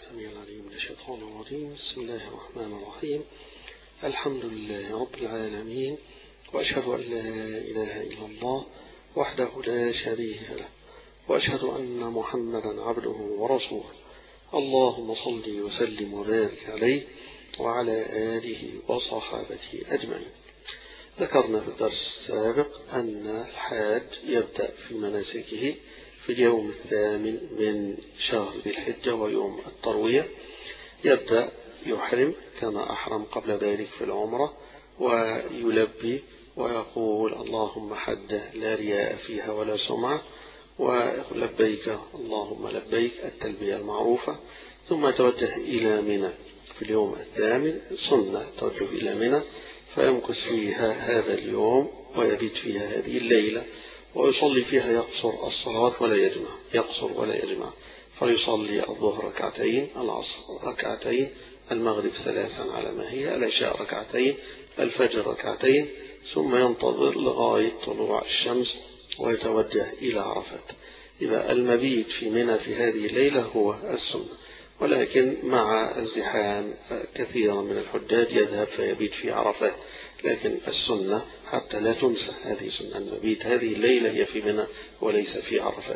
السميع العليم من الشيطان الرجيم. بسم الله الرحمن الرحيم. الحمد لله رب العالمين، وأشهد أن لا إله إلا الله وحده لا شريك له، وأشهد أن محمدا عبده ورسوله. اللهم صل وسلم وبارك عليه وعلى آله وصحابته أجمعين. ذكرنا في الدرس السابق أن الحاج يبدأ في مناسكه في اليوم الثامن من شهر ذي الحجة ويوم التروية. يبدأ يحرم كما أحرم قبل ذلك في العمرة، ويلبي ويقول اللهم حجة لا رياء فيها ولا سمعة، ولبيك اللهم لبيك التلبية المعروفة. ثم يتوجه إلى منى في اليوم الثامن، سنة توجه إلى منى فيمكث فيها هذا اليوم ويبيت فيها هذه الليلة، ويصلي فيها يقصر الصلاة ولا يجمع، يقصر ولا يجمع، فيصلي الظهر ركعتين، العصر ركعتين، المغرب ثلاثا على ما هي، العشاء ركعتين، الفجر ركعتين، ثم ينتظر لغاية طلوع الشمس ويتوجه إلى عرفات. يبقى المبيت في منى في هذه الليلة هو السنة، ولكن مع الزحام كثيرا من الحجاج يذهب فيبيت في عرفات، لكن السنة حتى لا تنسى هذه سنة المبيت هذه الليلة هي في منى وليس في عرفات.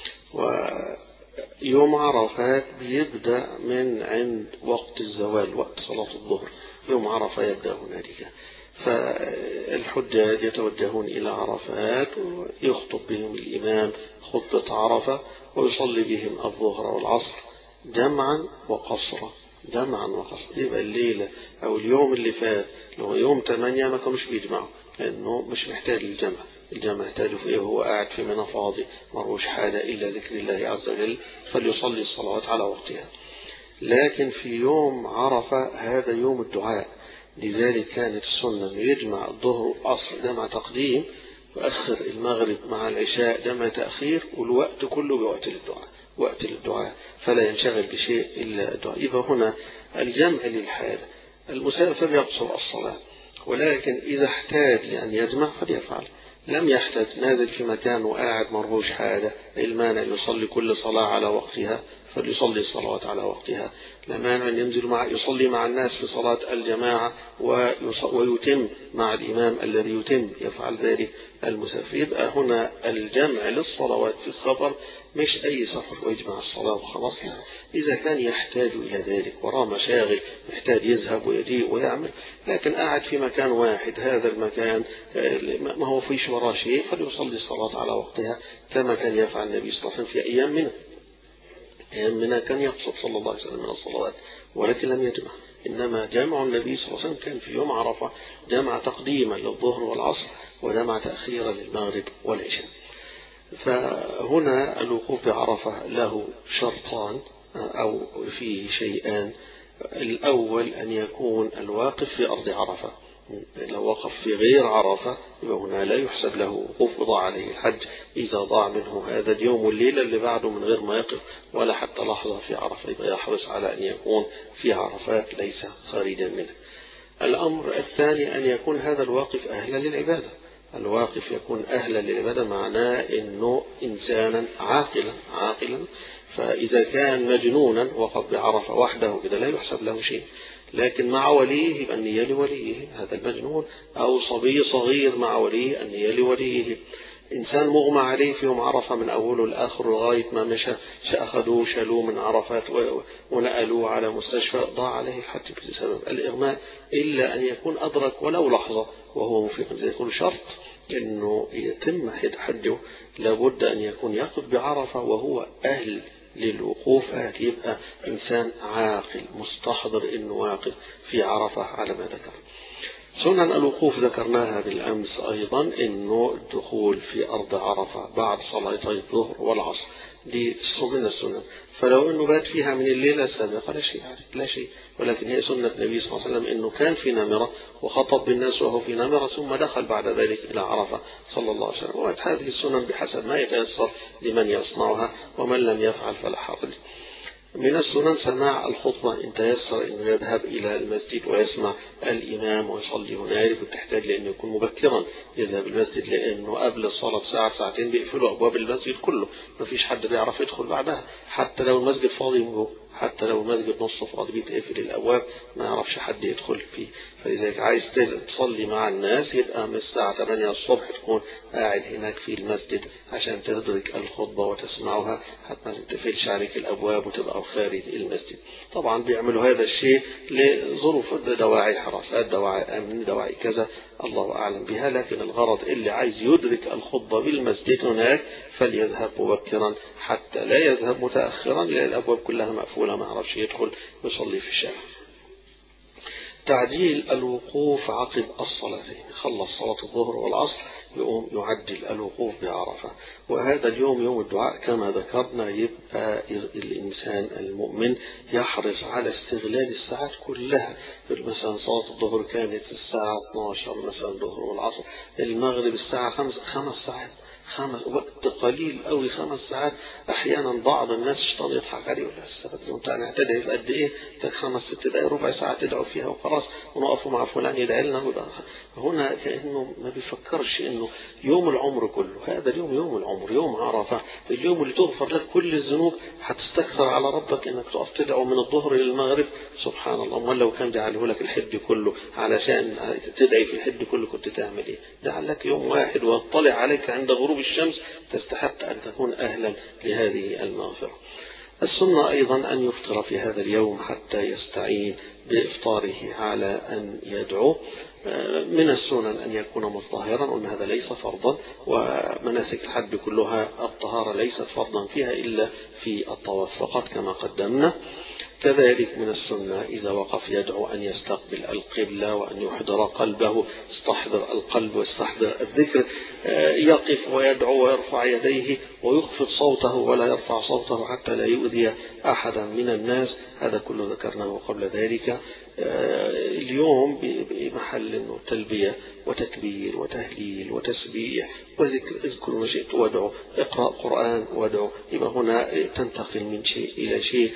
ويوم عرفات بيبدأ من عند وقت الزوال، وقت صلاة الظهر، يوم عرفة يبدأ هنالك. فالحجاج يتوجهون إلى عرفات ويخطب بهم الإمام خطبة عرفة، ويصلي بهم الظهر والعصر جمعا وقصرا، جمعا وقصرا. يبقى الليلة أو اليوم اللي فات لو يوم 8 ما كانوش بيجمعوا، لأنه مش محتاج للجمع، الجمع يحتاجه في إيه؟ هو قاعد في منى فاضي مروش حاجة إلا ذكر الله عز وجل، فليصلي الصلوات على وقتها. لكن في يوم عرفة هذا يوم الدعاء، لذلك كانت السنة أن يجمع الظهر والعصر جمع تقديم، وأخر المغرب مع العشاء جمع تأخير، والوقت كله بوقت للدعاء، وقت للدعاء، فلا ينشغل بشيء إلا الدعاء. يبقى هنا الجمع للحال، المسافر يقصر الصلاة، ولكن إذا احتاج لأن يجمع فليفعل. لم يحتاج، نازل في مكان وقاعد مرهوش حاجة، المانع يصلي كل صلاة على وقتها فليصلي الصلوات على وقتها. لا مانع أن ينزل يصلي مع الناس في صلاة الجماعة ويتم مع الإمام الذي يتم، يفعل ذلك المسافر. يبقى هنا الجمع للصلوات في السفر مش أي سفر ويجمع الصلاة وخلاص، إذا كان يحتاج إلى ذلك وراه مشاغل محتاج يذهب ويجيء ويعمل، لكن قاعد في مكان واحد، هذا المكان ما هو فيش وراه شيء، فليصلي الصلاة على وقتها كما كان يفعل النبي صلى الله عليه وسلم في أيام منى. أيام منى كان يقصد صلى الله عليه وسلم من الصلوات ولكن لم يجمع، إنما جمع النبي صلى الله عليه وسلم كان في يوم عرفة جمع تقديما للظهر والعصر وجمع تأخيرا للمغرب والعشاء. فهنا الوقوف بعرفة له شرطان أو فيه شيئان. الأول أن يكون الواقف في أرض عرفة، لو وقف في غير عرفة يبقى هنا لا يحسب له وقوف، وضاع عليه الحج إذا ضاع منه هذا اليوم والليلة اللي بعده من غير ما يقف ولا حتى لحظة في عرفة، يبقى يحرص على أن يكون في عرفات ليس خارجا منه. الأمر الثاني أن يكون هذا الواقف أهلا للعبادة، الواقف يكون أهلا للعبادة معناه أنه إنسانا عاقلا، فإذا كان مجنونا وقف بعرفة وحده كده لا يحسب له شيء، لكن مع وليه يبقى النية لوليه هذا المجنون، أو صبي صغير مع وليه النية لوليه. إنسان مغمى عليه في يوم عرفة من أوله لآخره لغاية ما مشى، أخذوه شالوه من عرفات ونقلوه على مستشفى، ضاع عليه الحج بسبب الإغماء، إلا أن يكون أدرك ولو لحظة وهو مفيق. زي يكون شرط أنه يتم حجه لابد أن يكون يقف بعرفة وهو أهل للوقوف، يبقى إنسان عاقل مستحضر أنه واقف في عرفة على ما ذكر. سنن الوقوف ذكرناها بالأمس أيضا، أنه الدخول في أرض عرفة بعد صلاتي الظهر والعصر دي من السنن، فلو أنه بات فيها من الليلة السابقة لا شيء، ولكن هي سنة النبي صلى الله عليه وسلم أنه كان في نمرة وخطب بالناس وهو في نمرة ثم دخل بعد ذلك إلى عرفة صلى الله عليه وسلم. وهذه السنن بحسب ما يتيسر لمن يصنعها، ومن لم يفعل فلا حرج. من السنن سماع الخطبة إن تيسر أنه يذهب إلى المسجد ويسمع الإمام ويصلي هنالك، وتحتاج لأنه يكون مبكرا يذهب المسجد، لأنه قبل الصلاة بساعة ساعتين بيقفلوا أبواب المسجد كله، ما فيش حد بيعرف يدخل بعدها، حتى لو المسجد فاضي من جوه حتى لو المسجد نصه فاضي بيتقفل الأبواب ما يعرفش حد يدخل فيه. فلذلك عايز تصلي مع الناس يبقى من الساعة 8 الصبح تكون قاعد هناك في المسجد عشان تدرك الخطبة وتسمعها، حتى ما تقفلش عليك الأبواب وتبقى خارج المسجد. طبعا بيعملوا هذا الشيء لظروف دواعي حراسات، دواعي أمن، دواعي كذا، الله أعلم بها، لكن الغرض اللي عايز يدرك الخطبة بالمسجد هناك فليذهب مبكرا حتى لا يذهب متأخرا لأن الأبواب كلها مقفولة ما يعرفش يدخل يصلي في الشارع. تعجيل الوقوف عقب الصلاتين، خلص صلاة الظهر والعصر يقوم يعجل الوقوف بعرفة. وهذا اليوم يوم الدعاء كما ذكرنا، يبقى الإنسان المؤمن يحرص على استغلال الساعات كلها. مثلا صلاة الظهر كانت الساعة 12 مثلا الظهر والعصر، المغرب الساعة 5 ساعات، وقت قليل قوي 5 ساعات. احيانا بعض الناس الشيطان يضحك عليه يقول له السبب انت هتدعي في قد ايه؟ 5-6 دقائق ربع ساعه تدعوا فيها وخلاص ونقف مع فلان يدعي لنا. هنا كانه ما بيفكرش انه يوم العمر كله، هذا اليوم يوم العمر، يوم عرفه، اليوم اللي تغفر لك كل الذنوب. هتستكثر على ربك انك تقف تدعو من الظهر للمغرب؟ سبحان الله. امال لو كان جعله لك الحج كله علشان تدعي في الحج كله كنت تعمل ايه؟ جعل لك يوم واحد واطلع عليك عند غروب الشمس، تستحق أن تكون أهلا لهذه المغفرة. السنة أيضا أن يفطر في هذا اليوم حتى يستعين بإفطاره على أن يدعو. من السنن أن يكون مطهرا، وأن هذا ليس فرضا، ومناسك الحج كلها الطهارة ليست فرضا فيها إلا في الطواف فقط كما قدمنا. كذلك من السنة إذا وقف يدعو أن يستقبل القبلة وأن يحضر قلبه، استحضر القلب واستحضر الذكر، يقف ويدعو ويرفع يديه ويخفض صوته ولا يرفع صوته حتى لا يؤذي أحدا من الناس. هذا كله ذكرناه قبل ذلك. اليوم بمحل تلبية وتكبير وتهليل وتسبيح وذكر، اذكر ما شئت وادعو، اقرأ قرآن وادعو. يبقى هنا تنتقل من شيء إلى شيء،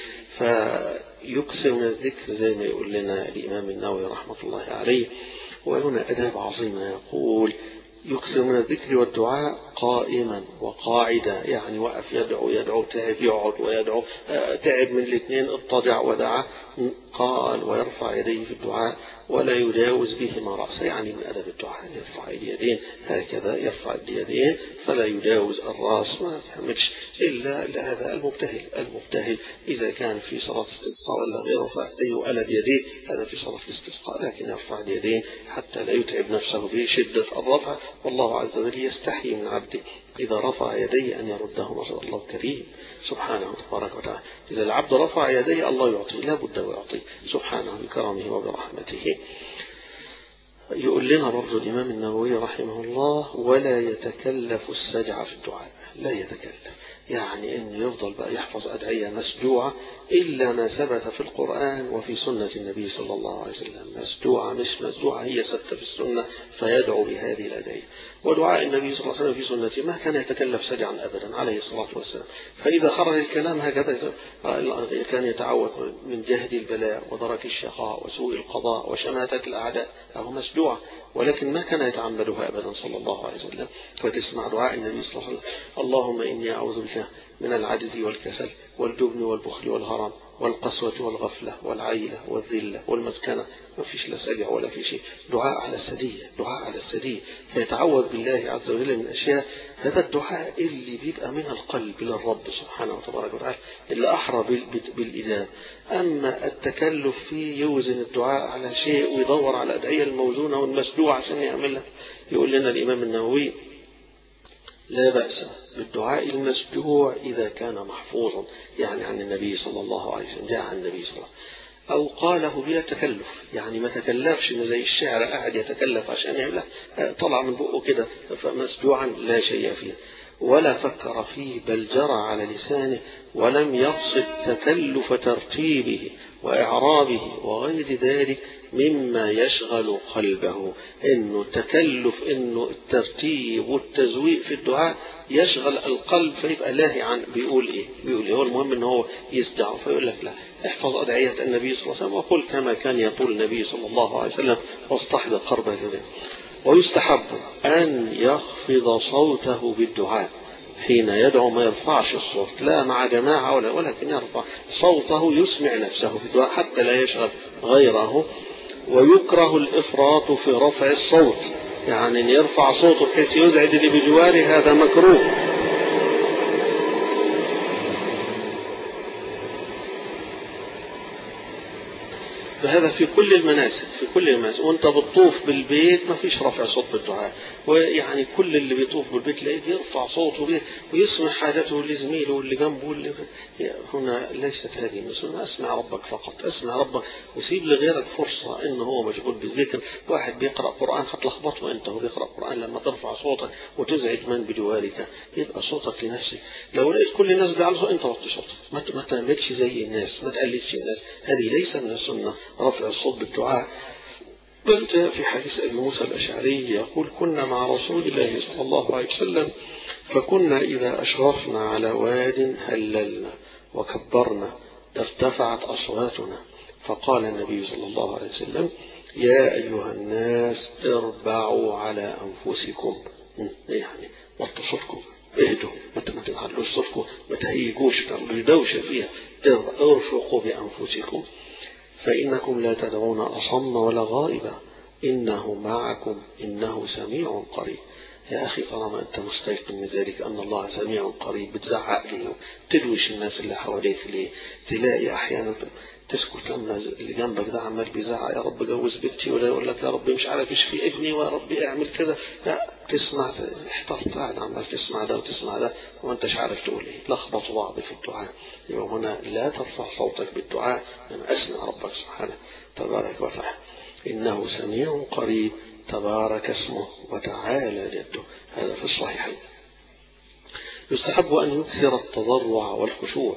فيكثر من الذكر زي ما يقول لنا الإمام النووي رحمة الله عليه. وهنا أداب عظيمة، يقول يكثر من الذكر والدعاء قائما وقاعدا، يعني وقف يدعو تعب يقعد ويدعو تعب من الاثنين اضطجع ودعا. قال ويرفع يديه في الدعاء ولا يجاوز بهما رأسه، يعني من أدب الدعاء أن يرفع اليدين هكذا، يرفع اليدين فلا يجاوز الرأس، ما يعملش إلا هذا المبتهل إذا كان في صلاة استسقاء ولا غيره فيقلب يديه، هذا في صلاة الاستسقاء، لكن يرفع اليدين حتى لا يتعب نفسه بشدة الرفع. والله عز وجل يستحي من عبده إذا رفع يديه أن يردهما، الله كريم سبحانه تبارك وتعالى. إذا العبد رفع يديه الله يعطيه، لا بد ويعطيه سبحانه بكرمه وبرحمته. يقول لنا برضو الإمام النووي رحمه الله ولا يتكلف السجع في الدعاء، لا يتكلف، يعني أن يفضل بقى يحفظ أدعية مسجوعة إلا ما ثبت في القرآن وفي سنة النبي صلى الله عليه وسلم. مسجوعة مش مسجوعة، هي ثبت في السنة فيدعو بهذه الأدعية. ودعاء النبي صلى الله عليه وسلم في سنته ما كان يتكلف سجعا أبدا عليه الصلاة والسلام. فإذا خرج الكلام هكذا كان يتعوذ من جهد البلاء ودرك الشقاء وسوء القضاء وشماتة الأعداء، أو مسجوعة، ولكن ما كان يتعمدها أبدا صلى الله عليه وسلم. وتسمع دعاء النبي صلى الله عليه وسلم اللهم إني أعوذ بك من العجز والكسل والجبن والبخل والهرم والقسوة والغفلة والعيلة والذلة والمسكنة. ما فيش لا سجع ولا في شيء، دعاء على السدية، دعاء على السدية، فيتعوذ بالله عز وجل من أشياء. هذا الدعاء اللي بيبقى من القلب للرب سبحانه وتبارك وتعالى اللي أحرى بالإجابة. أما التكلف فيه يوزن الدعاء على شيء ويدور على الأدعية الموزونة والمسجوعة عشان يعملها. يقول لنا الإمام النووي لا بأس بالدعاء المسجوع إذا كان محفوظا، يعني عن النبي صلى الله عليه وسلم، جاء عن النبي صلى الله عليه وسلم، أو قاله بلا تكلف، يعني ما تكلفش زي الشعر قاعد يتكلف عشان يعمله، طلع من بقه كده فمسجوعا لا شيء فيه، ولا فكر فيه بل جرى على لسانه ولم يقصد تكلف ترتيبه وإعرابه وغير ذلك مما يشغل قلبه. إنه تكلف، إنه الترتيب والتزويق في الدعاء يشغل القلب فيبقى لاهي عن بيقول إيه هو المهم إنه هو يسدع. فيقول لك لا، احفظ أدعية النبي صلى الله عليه وسلم وقل كما كان يقول النبي صلى الله عليه وسلم واستحضر قرب اليدين. ويستحب أن يخفض صوته بالدعاء، حين يدعو ما يرفعش الصوت، لا مع جماعة ولكن يرفع صوته يسمع نفسه في الدعاء حتى لا يشغل غيره. ويكره الإفراط في رفع الصوت، يعني أن يرفع صوته بحيث يزعج اللي بجواره، هذا مكروه. فهذا في كل المناسك، وانت بتطوف بالبيت ما فيش رفع صوت بالدعاء، ويعني كل اللي بيطوف بالبيت لاقيه بيرفع صوته ويسمع حاجته لزميله واللي جنبه هنا ليست هذه مسلمة. اسمع ربك فقط، اسمع ربك وسيب لغيرك فرصة انه هو مشغول بالذكر. واحد بيقرأ قرآن هتلخبطه انت، هو بيقرأ قرآن لما ترفع صوتك وتزعج من بجوارك يبقى صوتك لنفسك. لو لقيت كل الناس بيعرفوا انت وطي صوتك، ما تعملش زي الناس، ما تقلدش الناس، هذه ليس من السنة رفع الصوت بالدعاء. بل جاء في حديث أبي موسى الأشعري يقول: كنا مع رسول الله صلى الله عليه وسلم فكنا إذا أشرفنا على واد هللنا وكبرنا ارتفعت أصواتنا، فقال النبي صلى الله عليه وسلم: يا أيها الناس اربعوا على أنفسكم، يعني وطوا صوتكم، اهدوا، ما تعلوش صوتكم، ما تهيجوش، تعملوا دوشة فيها، ارفقوا بأنفسكم فإنكم لا تدعون أصم ولا غائبا إنه معكم إنه سميع قريب. يا أخي طالما أنت مستيقن من ذلك أن الله سميع قريب، بتزعق ليه؟ تدوش الناس اللي حواليك ليه؟ تلاقي أحيانا تسكت لما اللي جنبك ده عمال بيزعق: يا رب جوز بنتي، ولا يقول لك: يا رب مش عارف ايش في ابني، ويا رب اعمل كذا. تسمع، احترت، قاعد عمال تسمع ده وتسمع ده وانت مش عارف تقول ايه، لخبطوا بعض في الدعاء. يبقى هنا لا ترفع صوتك بالدعاء، لما اسمع ربك سبحانه تبارك وتعالى إنه سميع قريب تبارك اسمه وتعالى جده. هذا في الصحيحين. يستحب أن يكثر التضرع والخشوع.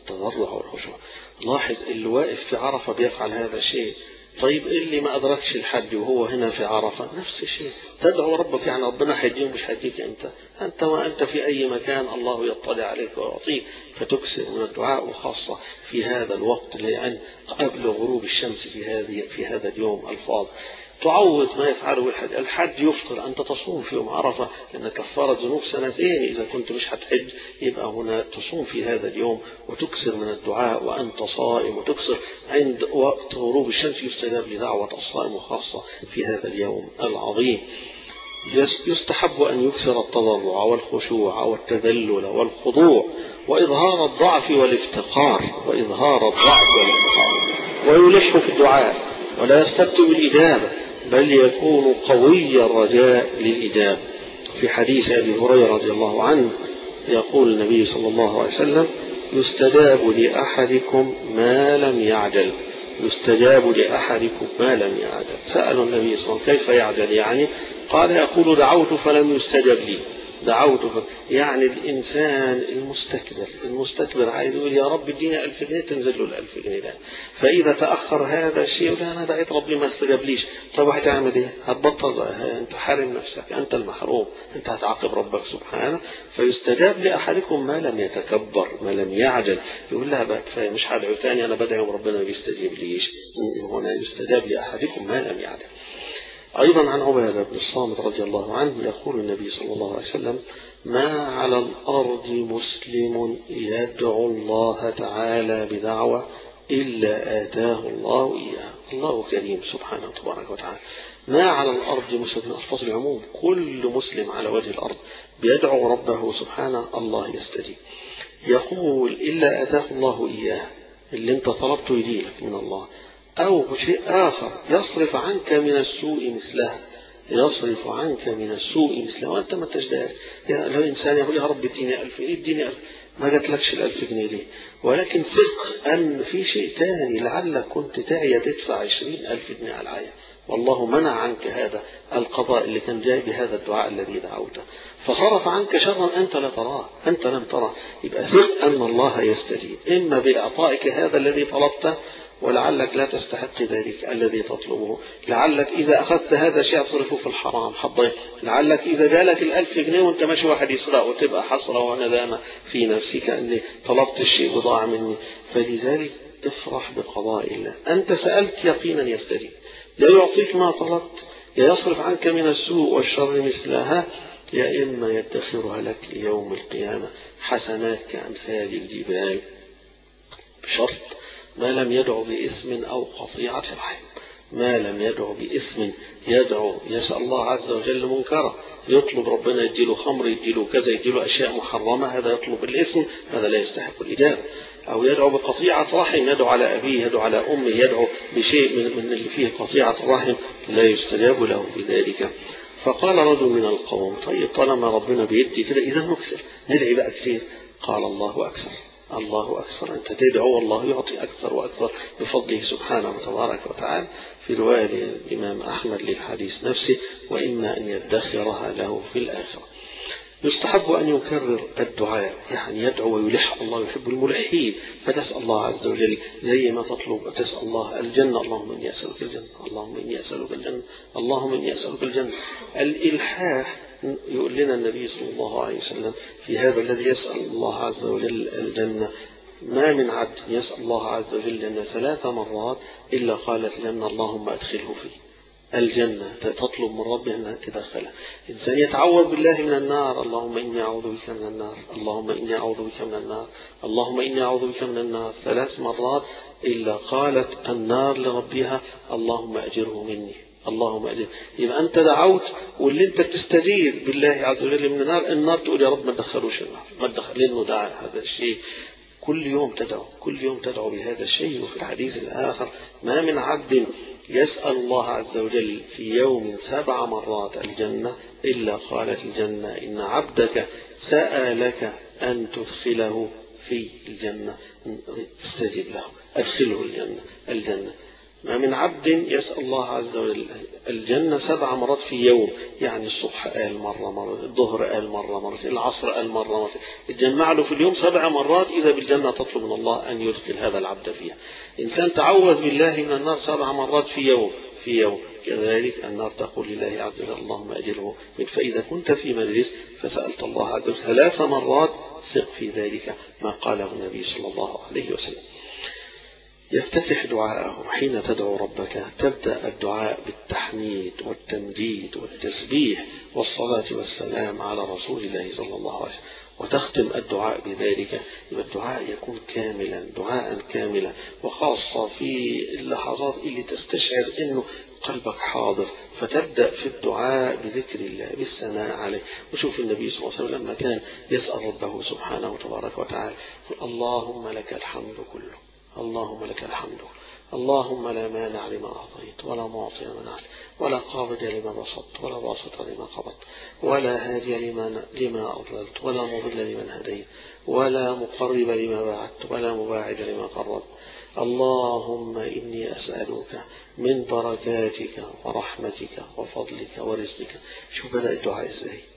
لاحظ اللي واقف في عرفة بيفعل هذا الشيء، طيب اللي ما أدركش الحج وهو هنا في عرفة نفس الشيء، تدعو ربك، يعني ربنا حيديه مش حيديك أنت وأنت في أي مكان الله يطلع عليك ويعطيك، فتكثر من الدعاء، وخاصة في هذا الوقت اللي قبل غروب الشمس في هذا اليوم الفاضل. تعوض ما يفعله الحج يفطر، أنت تصوم في يوم عرفة لأن كفارة ذنوب سنتين، إذا كنت مش هتحج يبقى هنا تصوم في هذا اليوم وتكثر من الدعاء وأنت صائم، وتكثر عند وقت غروب الشمس يستجاب لدعوة الصائم، وخاصة في هذا اليوم العظيم. يستحب أن يكثر التضرع والخشوع والتذلل والخضوع وإظهار الضعف والافتقار، ويلح في الدعاء ولا يستبطئ الإجابة، بل يكون قوي الرجاء للإجابة. في حديث أبي هريرة رضي الله عنه يقول النبي صلى الله عليه وسلم: يستجاب لأحدكم ما لم يعجل. سألوا النبي صلى الله عليه وسلم: كيف يعجل يعني؟ قال: يقول: دعوت فلم يستجب لي. يعني الإنسان المستكبر عايز يقول: يا رب اديني 1000 جنيه، تنزل له 1000 جنيه ده. فإذا تأخر هذا الشيء: لا أنا دعيت ربي ما استجابليش. طب هتعمل إيه؟ هتبطل، أنت حارم نفسك، أنت المحروم، أنت هتعاقب ربك سبحانه. فيستجاب لأحدكم ما لم يتكبر، ما لم يعجل، يقول: لا بقى كفاية، مش هدعو تاني، أنا بدعي وربنا ما بيستجيب ليش. هنا يستجاب لأحدكم ما لم يعجل. أيضا عن عبادة بن الصامت رضي الله عنه يقول النبي صلى الله عليه وسلم: ما على الأرض مسلم يدعو الله تعالى بدعوة إلا آتاه الله إياه. الله كريم سبحانه تبارك وتعالى. ما على الأرض مسلم، ألفاظ العموم، كل مسلم على وجه الأرض بيدعو ربه سبحانه الله يستجيب. يقول: إلا آتاه الله إياه، اللي انت طلبته يجيلك من الله، أو شيء آخر يصرف عنك من السوء مثله، وأنت ما تجدار. لو إنسان يقول: يا رب اديني 1000، اديني 1000، ما جاتلكش 1000 جنيه ليه؟ ولكن ثق أن في شيء تاني، لعلك كنت تعي تدفع 20,000 جنيه على العيا، والله منع عنك هذا القضاء اللي كان جاي بهذا الدعاء الذي دعوته، فصرف عنك شرا أنت لا تراه، أنت لم تراه. يبقى ثق أن الله يستجيب، إما بإعطائك هذا الذي طلبته، ولعلك لا تستحق ذلك الذي تطلبه، لعلك إذا أخذت هذا الشيء تصرفه في الحرام حضيت، لعلك إذا جالك 1000 جنيه وانت ماشي واحد يسرق وتبقى حسرة وندامة في نفسك أني طلبت الشيء وضاع مني. فلذلك افرح بقضاء الله، أنت سألت يقينا يستجيب، لا يعطيك ما طلبت، لا يصرف عنك من السوء والشر مثلها، يا إما يدخرها لك ليوم القيامة حسنات كأمثال الجبال، بشرط ما لم يدعو باسم أو قطيعة رحم. ما لم يدعو باسم، يدعو يسأل الله عز وجل منكرا، يطلب ربنا يديله خمر، يديله كذا، يديله أشياء محرمة، هذا يطلب الاسم، هذا لا يستحق الإجابة. أو يدعو بقطيعة رحم، يدعو على أبيه، يدعو على أمه، يدعو بشيء من اللي فيه قطيعة الرحم، لا يستجاب له بذلك. فقال رجل من القوم: طيب طالما ربنا بيدي كده إذا نكثر، ندعي بقى كثير. قال: الله أكثر، الله أكثر، أنت تدعو والله يعطي أكثر وأكثر بفضله سبحانه وتبارك وتعالى. في رواية الإمام أحمد للحديث نفسه: وإما أن يدخرها له في الآخرة. يستحب أن يكرر الدعاء، يعني يدعو ويلح، الله يحب الملحين، فتسأل الله عز وجل زي ما تطلب، تسأل الله الجنة: اللهم إني أسألك الجنة، اللهم إني أسألك الجنة، اللهم إني أسألك الجنة. الإلحاح يقول لنا النبي صلى الله عليه وسلم في هذا الذي يسأل الله عز وجل الجنة: ما من عبد يسأل الله عز وجل الجنة 3 مرات إلا قالت الجنة: اللهم أدخله فيه. الجنة تطلب من ربها أنها تدخلها. إنسان يتعوذ بالله من النار: اللهم إني أعوذ بك من النار، اللهم إني أعوذ بك من النار، اللهم إني أعوذ بك من النار 3 مرات إلا قالت النار لربها: اللهم أجره مني، اللهم أجره. يبقى أنت دعوت، واللي أنت بتستجير بالله عز وجل من النار تقول: يا رب ما تدخلوش النار، ما تدخل، لأنه دعا هذا الشيء. كل يوم تدعو، كل يوم تدعو بهذا الشيء. وفي الحديث الآخر: ما من عبد يسأل الله عز وجل في يوم 7 مرات الجنة إلا قالت الجنة: إن عبدك سألك أن تدخله في الجنة، استجب له، أدخله الجنة. ما من عبد يسأل الله عز وجل الجنة 7 مرات في يوم، يعني الصبح قال مرة، الظهر قال مرة، العصر قال مرة، اتجمع له في اليوم 7 مرات إذا بالجنة تطلب من الله أن يدخل هذا العبد فيها. إنسان تعوذ بالله من النار 7 مرات في يوم، كذلك النار تقول لله عز وجل: اللهم أجره. فإذا كنت في مجلس فسألت الله عز وجل 3 مرات، ثق في ذلك ما قاله النبي صلى الله عليه وسلم. يفتتح دعاءه حين تدعو ربك، تبدأ الدعاء بالتحميد والتمجيد والتسبيح والصلاة والسلام على رسول الله صلى الله عليه وسلم، وتختم الدعاء بذلك. الدعاء يكون كاملا، دعاء كاملا، وخاصة في اللحظات اللي تستشعر أنه قلبك حاضر، فتبدأ في الدعاء بذكر الله، بالثناء عليه. وشوف النبي صلى الله عليه وسلم لما كان يسأل ربه سبحانه وتبارك وتعالى: اللهم لك الحمد كله، اللهم لك الحمد، اللهم لا مانع لما أعطيت ولا معطي لما منعت ولا قابض لما بسطت ولا باسط لما قبضت ولا هادي لما أضللت ولا مضل لمن هديت ولا مقرب لما باعدت ولا مباعد لما قربت. اللهم إني أسألك من بركاتك ورحمتك وفضلك ورزقك. شوف بدأ الدعاء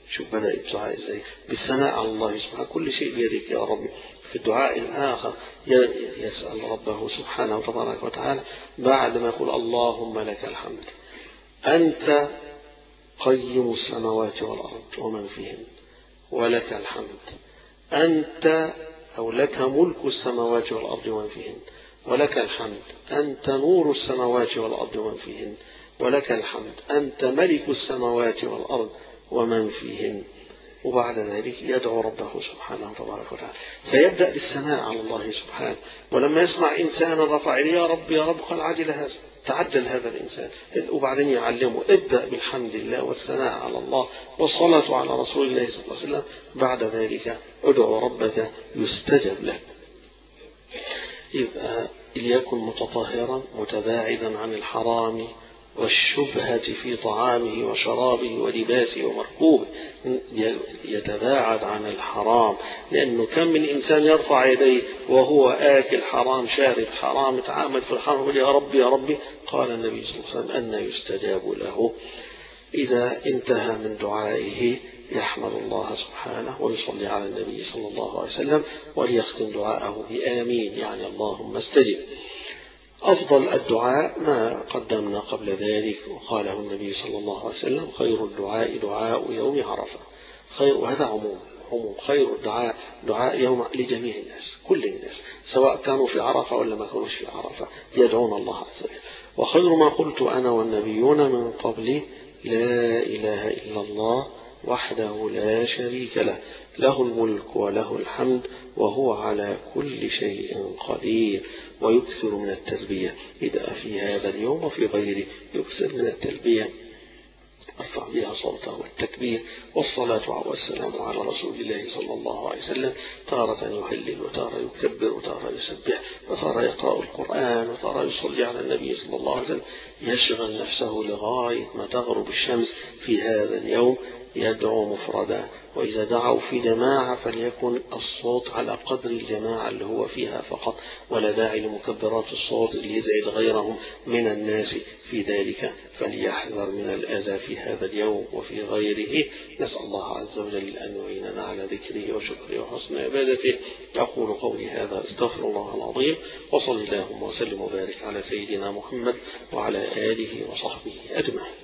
إزاي، بالثناء على الله سبحانه، كل شيء بيدك يا رب. في الدعاء الآخر يسأل ربه سبحانه وتبارك وتعالى بعد ما يقول: اللهم لك الحمد، أنت قيم السماوات والأرض ومن فيهن، ولك الحمد، أنت أو لك ملك السماوات والأرض ومن فيهن، ولك الحمد، أنت نور السماوات والأرض ومن فيهن، ولك الحمد، أنت ملك السماوات والأرض ومن فيهن. وبعد ذلك يدعو ربه سبحانه وتبارك وتعالى، فيبدأ بالثناء على الله سبحانه. ولما يسمع إنسانا رفع يا رب يا رب، قال: عجل هذا، تعجل هذا الإنسان. وبعدين يعلمه: ابدأ بالحمد لله والثناء على الله والصلاة على رسول الله صلى الله عليه وسلم، بعد ذلك ادعو ربك يستجب له. يبقى ليكن متطهرا متباعدا عن الحرام والشبهة في طعامه وشرابه ولباسه ومركوبه، يتباعد عن الحرام. لأنه كم من إنسان يرفع يديه وهو آكل حرام شارب حرام تعامل في الحرام يقول: يا ربي يا ربي. قال النبي صلى الله عليه وسلم: أن يستجاب له. إذا انتهى من دعائه يحمد الله سبحانه ويصلي على النبي صلى الله عليه وسلم، وليختم دعاءه بآمين، يعني اللهم استجب. أفضل الدعاء ما قدمنا قبل ذلك وقاله النبي صلى الله عليه وسلم: خير الدعاء دعاء يوم عرفة. وهذا عموم خير الدعاء دعاء يوم لجميع الناس، كل الناس، سواء كانوا في عرفة ولا ما كانوش في عرفة، يدعون الله عز وجل. وخير ما قلت أنا والنبيون من قبلي: لا إله إلا الله وحده لا شريك له، له الملك وله الحمد وهو على كل شيء قدير. ويكثر من التلبية إذا في هذا اليوم وفي غيره، يكثر من التلبية ارفع بها صوته والتكبير والصلاة والسلام على رسول الله صلى الله عليه وسلم، تارة يهلل وتارة يكبر وتارة يسبح وتارة يقرأ القرآن وتارة يصلي على النبي صلى الله عليه وسلم، يشغل نفسه لغاية ما تغرب الشمس في هذا اليوم، يدعو مفردا. وإذا دعوا في جماعة فليكن الصوت على قدر الجماعة اللي هو فيها فقط، ولا داعي لمكبرات الصوت اللي يزعج غيرهم من الناس في ذلك، فليحذر من الأذى في هذا اليوم وفي غيره. نسأل الله عز وجل أن يعيننا على ذكره وشكره وحسن عبادته. أقول قولي هذا استغفر الله العظيم، وصلى اللهم وسلم وبارك على سيدنا محمد وعلى آله وصحبه أجمعين.